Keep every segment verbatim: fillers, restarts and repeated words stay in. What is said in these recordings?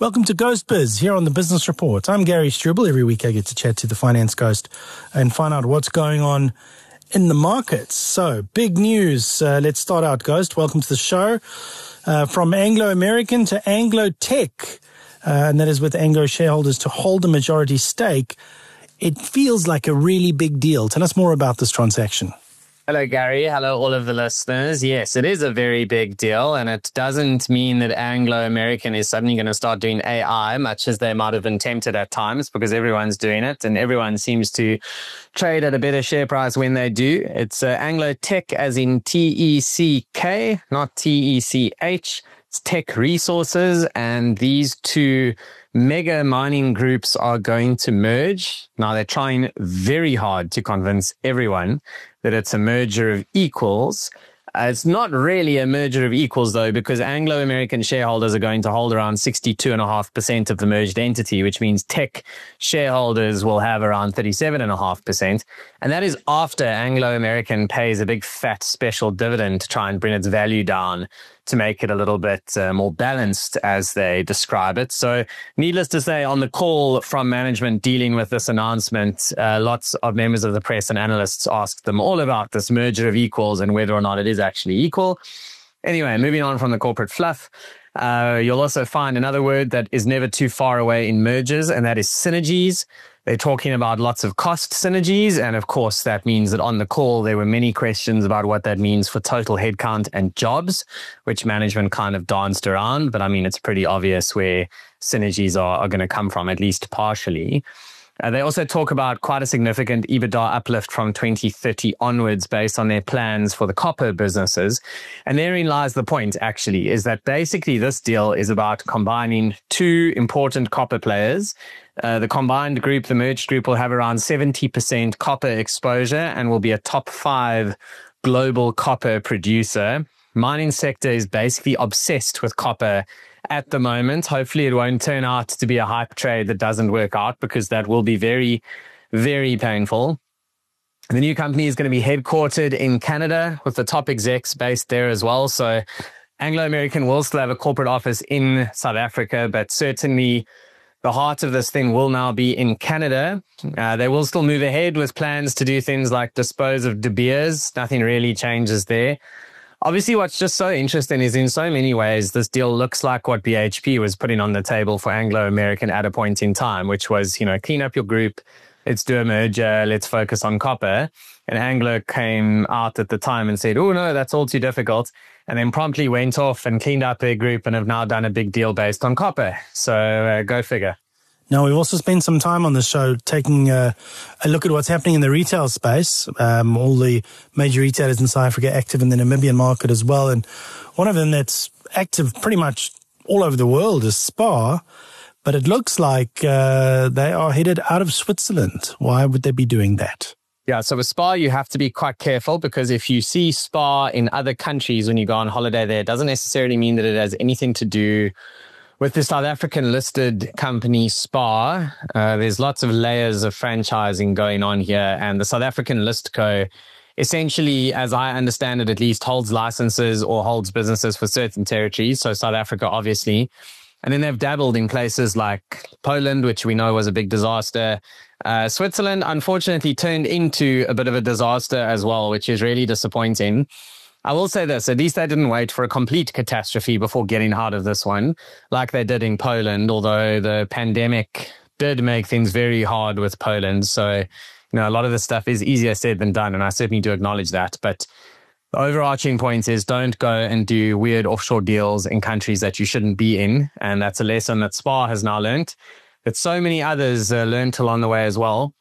Welcome to Ghost Biz here on the Business Report. I'm Gary Struble. Every week I get to chat to the finance ghost and find out what's going on in the markets. So, big news. Uh, let's start out, Ghost. Welcome to the show. Uh, from Anglo American to Anglo Tech, uh, and that is with Anglo shareholders to hold a majority stake. It feels like a really big deal. Tell us more about this transaction. Hello, Gary. Hello, all of the listeners. Yes, it is a very big deal, and it doesn't mean that Anglo American is suddenly going to start doing A I, much as they might have been tempted at times, because everyone's doing it, and everyone seems to trade at a better share price when they do. It's uh, Anglo Tech, as in T E C K, not T E C H. It's Tech Resources, and these two mega mining groups are going to merge. Now, they're trying very hard to convince everyone that it's a merger of equals. Uh, it's not really a merger of equals, though, because Anglo American shareholders are going to hold around sixty-two point five percent of the merged entity, which means Tech shareholders will have around thirty-seven point five percent. And that is after Anglo American pays a big fat special dividend to try and bring its value down to make it a little bit uh, more balanced, as they describe it. So needless to say, on the call from management dealing with this announcement, uh, lots of members of the press and analysts asked them all about this merger of equals and whether or not it is actually equal. Anyway, moving on from the corporate fluff, uh, you'll also find another word that is never too far away in mergers, and that is synergies. They're talking about lots of cost synergies, and of course that means that on the call there were many questions about what that means for total headcount and jobs, which management kind of danced around, but I mean it's pretty obvious where synergies are, are going to come from, at least partially. Uh, they also talk about quite a significant EBITDA uplift from twenty thirty onwards based on their plans for the copper businesses. And therein lies the point, actually, is that basically this deal is about combining two important copper players. Uh, the combined group, the merged group, will have around seventy percent copper exposure and will be a top five global copper producer. Mining sector is basically obsessed with copper at the moment. Hopefully it won't turn out to be a hype trade that doesn't work out, because that will be very, very painful. The new company is going to be headquartered in Canada with the top execs based there as well. So Anglo American will still have a corporate office in South Africa, but certainly the heart of this thing will now be in Canada. Uh, they will still move ahead with plans to do things like dispose of De Beers. Nothing really changes there. Obviously, what's just so interesting is in so many ways, this deal looks like what B H P was putting on the table for Anglo American at a point in time, which was, you know, clean up your group, let's do a merger, let's focus on copper. And Anglo came out at the time and said, oh, no, that's all too difficult. And then promptly went off and cleaned up their group and have now done a big deal based on copper. So uh, go figure. Now, we've also spent some time on the show taking a, a look at what's happening in the retail space. Um, all the major retailers in South Africa active in the Namibian market as well. And one of them that's active pretty much all over the world is SPAR. But it looks like uh, they are headed out of Switzerland. Why would they be doing that? Yeah, so with SPAR, you have to be quite careful, because if you see SPAR in other countries when you go on holiday there, it doesn't necessarily mean that it has anything to do with the South African listed company SPAR. Uh, there's lots of layers of franchising going on here, and the South African Listco essentially, as I understand it at least, holds licenses or holds businesses for certain territories. So South Africa, obviously. And then they've dabbled in places like Poland, which we know was a big disaster. Uh, Switzerland, unfortunately, turned into a bit of a disaster as well, which is really disappointing. I will say this, at least they didn't wait for a complete catastrophe before getting out of this one, like they did in Poland, although the pandemic did make things very hard with Poland. So, you know, a lot of this stuff is easier said than done, and I certainly do acknowledge that. But the overarching point is don't go and do weird offshore deals in countries that you shouldn't be in. And that's a lesson that SPAR has now learned, that so many others uh, learned along the way as well.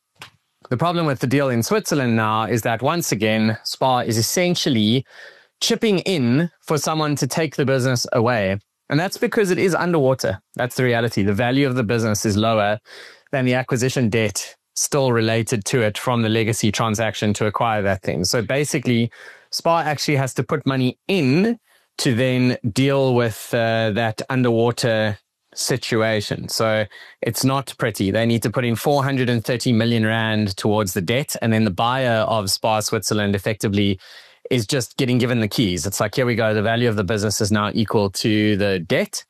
The problem with the deal in Switzerland now is that once again, SPAR is essentially chipping in for someone to take the business away. And that's because it is underwater. That's the reality. The value of the business is lower than the acquisition debt still related to it from the legacy transaction to acquire that thing. So basically, SPAR actually has to put money in to then deal with uh, that underwater situation. So it's not pretty. They need to put in four hundred thirty million rand towards the debt, and then the buyer of SPAR Switzerland effectively is just getting given the keys. It's like, here we go, the value of the business is now equal to the debt,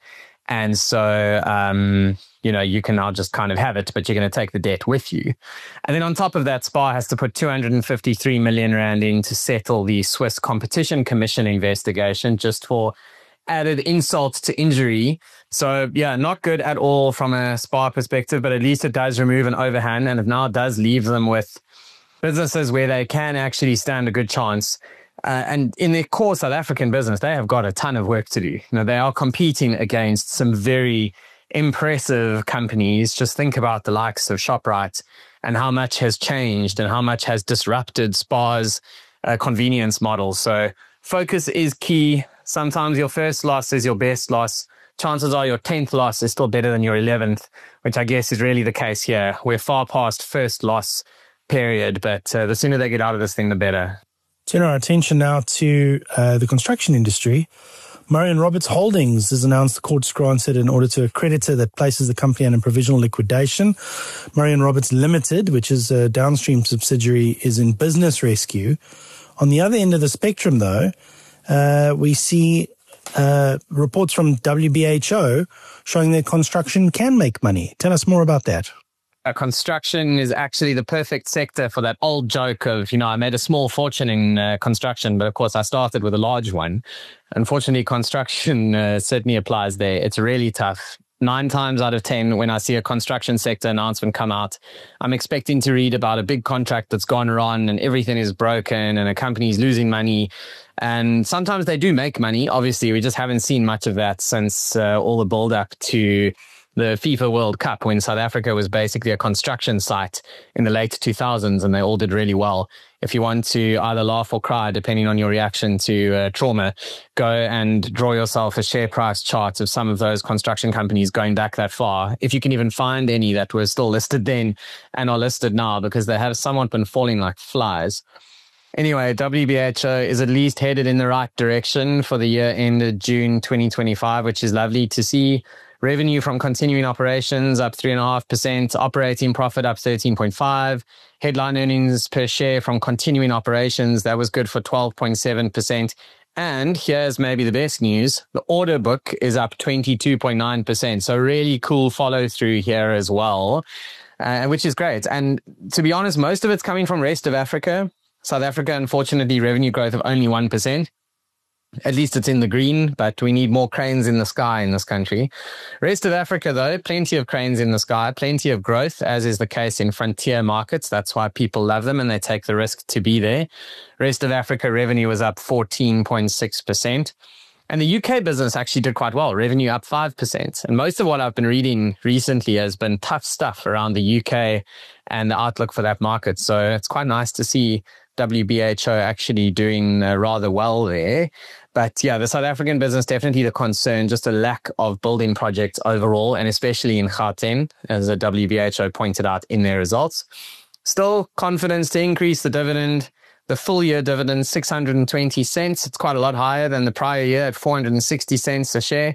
And so, um, you know, you can now just kind of have it, but you're going to take the debt with you. And then on top of that, SPAR has to put two hundred fifty-three million rand in to settle the Swiss Competition Commission investigation, just for added insult to injury. So yeah, not good at all from a SPAR perspective, but at least it does remove an overhang, and it now does leave them with businesses where they can actually stand a good chance. Uh, and in their core South African business, they have got a ton of work to do. You know, they are competing against some very impressive companies. Just think about the likes of ShopRite and how much has changed and how much has disrupted SPAR's uh, convenience model. So focus is key. Sometimes your first loss is your best loss. Chances are your tenth loss is still better than your eleventh, which I guess is really the case here. We're far past first loss period, but uh, the sooner they get out of this thing, the better. Turn our attention now to uh, the construction industry. Murray and Roberts Holdings has announced the court's granted an order to a creditor that places the company under provisional liquidation. Murray and Roberts Limited, which is a downstream subsidiary, is in business rescue. On the other end of the spectrum, though, uh, we see uh, reports from W B H O showing that construction can make money. Tell us more about that. Uh, construction is actually the perfect sector for that old joke of, you know, I made a small fortune in uh, construction, but of course I started with a large one. Unfortunately, construction uh, certainly applies there. It's really tough. Nine times out of ten, when I see a construction sector announcement come out, I'm expecting to read about a big contract that's gone wrong and everything is broken and a company's losing money. And sometimes they do make money. Obviously, we just haven't seen much of that since uh, all the build up to the FIFA World Cup, when South Africa was basically a construction site in the late two thousands, and they all did really well. If you want to either laugh or cry, depending on your reaction to uh, trauma, go and draw yourself a share price chart of some of those construction companies going back that far. If you can even find any that were still listed then and are listed now, because they have somewhat been falling like flies. Anyway, W B H O is at least headed in the right direction for the year ended June twenty twenty-five, which is lovely to see. Revenue from continuing operations up three point five percent, operating profit up thirteen point five, headline earnings per share from continuing operations, that was good for twelve point seven percent. And here's maybe the best news, the order book is up twenty-two point nine percent. So really cool follow through here as well, uh, which is great. And to be honest, most of it's coming from rest of Africa. South Africa, unfortunately, revenue growth of only one percent. At least it's in the green, but we need more cranes in the sky in this country. Rest of Africa, though, plenty of cranes in the sky, plenty of growth, as is the case in frontier markets. That's why people love them and they take the risk to be there. Rest of Africa revenue was up fourteen point six percent. And the U K business actually did quite well, revenue up five percent. And most of what I've been reading recently has been tough stuff around the U K and the outlook for that market. So it's quite nice to see W B H O actually doing uh, rather well there. But yeah, the South African business, definitely the concern, just a lack of building projects overall, and especially in Gauteng, as the W B H O pointed out in their results. Still confidence to increase the dividend. The full year dividend, six hundred twenty cents. It's quite a lot higher than the prior year at four hundred sixty cents a share.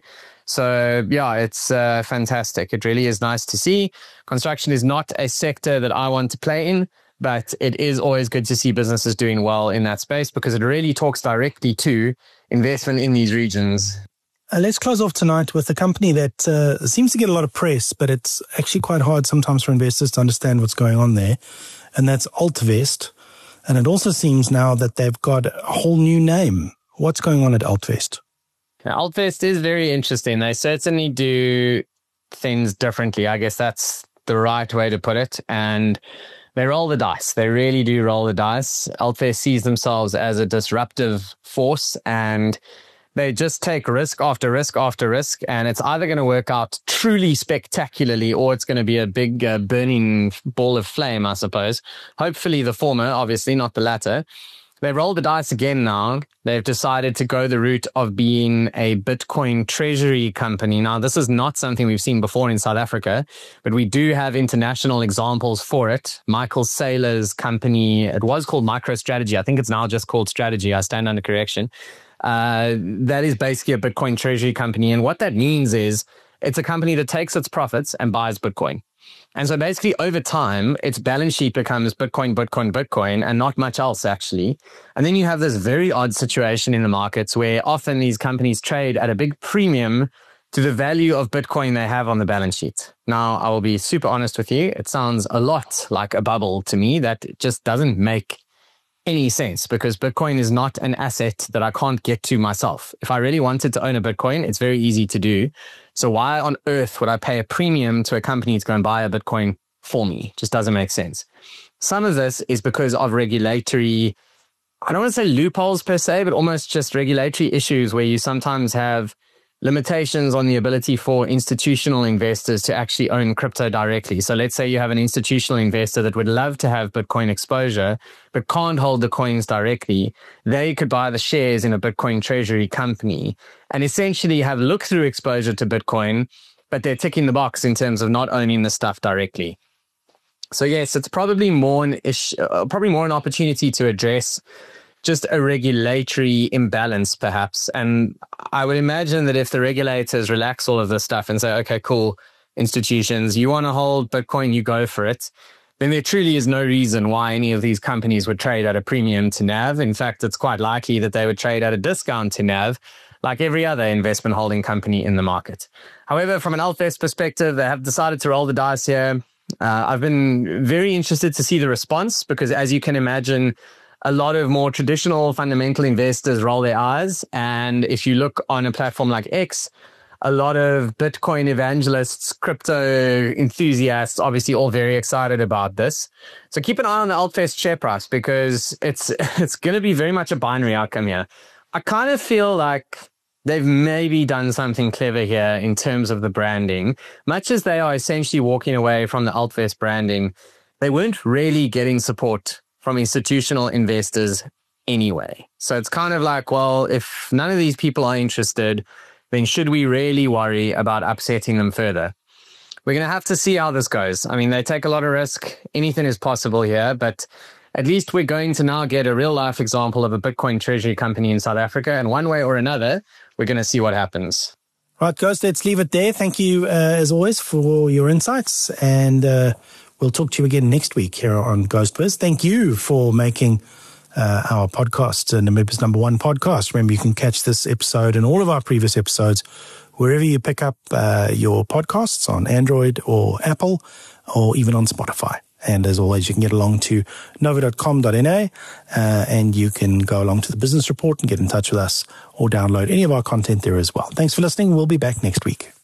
So yeah, it's uh, fantastic. It really is nice to see. Construction is not a sector that I want to play in, but it is always good to see businesses doing well in that space because it really talks directly to investment in these regions. Uh, let's close off tonight with a company that uh, seems to get a lot of press, but it's actually quite hard sometimes for investors to understand what's going on there. And that's Altvest. And it also seems now that they've got a whole new name. What's going on at Altvest? Now, Altvest is very interesting. They certainly do things differently. I guess that's the right way to put it. And they roll the dice. They really do roll the dice. Altvest sees themselves as a disruptive force, and they just take risk after risk after risk, and it's either going to work out truly spectacularly or it's going to be a big uh, burning ball of flame, I suppose. Hopefully the former, obviously, not the latter. They rolled the dice again now. They've decided to go the route of being a Bitcoin treasury company. Now, this is not something we've seen before in South Africa, but we do have international examples for it. Michael Saylor's company, it was called MicroStrategy. I think it's now just called Strategy. I stand under correction. Uh, that is basically a Bitcoin treasury company. And what that means is it's a company that takes its profits and buys Bitcoin. And so basically over time, its balance sheet becomes Bitcoin, Bitcoin, Bitcoin, and not much else actually. And then you have this very odd situation in the markets where often these companies trade at a big premium to the value of Bitcoin they have on the balance sheet. Now, I will be super honest with you. It sounds a lot like a bubble to me that just doesn't make any sense, because Bitcoin is not an asset that I can't get to myself. If I really wanted to own a Bitcoin, it's very easy to do. So why on earth would I pay a premium to a company to go and buy a Bitcoin for me? Just doesn't make sense. Some of this is because of regulatory, I don't want to say loopholes per se, but almost just regulatory issues where you sometimes have limitations on the ability for institutional investors to actually own crypto directly. So let's say you have an institutional investor that would love to have Bitcoin exposure, but can't hold the coins directly. They could buy the shares in a Bitcoin treasury company and essentially have look-through exposure to Bitcoin, but they're ticking the box in terms of not owning the stuff directly. So yes, it's probably more an issue, uh, probably more an opportunity to address just a regulatory imbalance, perhaps. And I would imagine that if the regulators relax all of this stuff and say, okay, cool, institutions, you want to hold Bitcoin, you go for it, then there truly is no reason why any of these companies would trade at a premium to N A V. In fact, it's quite likely that they would trade at a discount to N A V, like every other investment holding company in the market. However, from an Altvest perspective, they have decided to roll the dice here. Uh, I've been very interested to see the response, because as you can imagine, a lot of more traditional fundamental investors roll their eyes. And if you look on a platform like X, a lot of Bitcoin evangelists, crypto enthusiasts, obviously all very excited about this. So keep an eye on the Altvest share price, because it's it's going to be very much a binary outcome here. I kind of feel like they've maybe done something clever here in terms of the branding. Much as they are essentially walking away from the Altvest branding, they weren't really getting support from institutional investors anyway. So it's kind of like, well, if none of these people are interested, then should we really worry about upsetting them further? We're going to have to see how this goes. I mean, they take a lot of risk. Anything is possible here, but at least we're going to now get a real life example of a Bitcoin treasury company in South Africa. And one way or another, we're going to see what happens. Right, Ghost, let's leave it there. Thank you, uh, as always, for your insights. And uh, we'll talk to you again next week here on Ghost Biz. Thank you for making uh, our podcast, uh, Namibia's number one podcast. Remember, you can catch this episode and all of our previous episodes wherever you pick up uh, your podcasts, on Android or Apple, or even on Spotify. And as always, you can get along to nova dot com dot n a uh, and you can go along to the Business Report and get in touch with us or download any of our content there as well. Thanks for listening. We'll be back next week.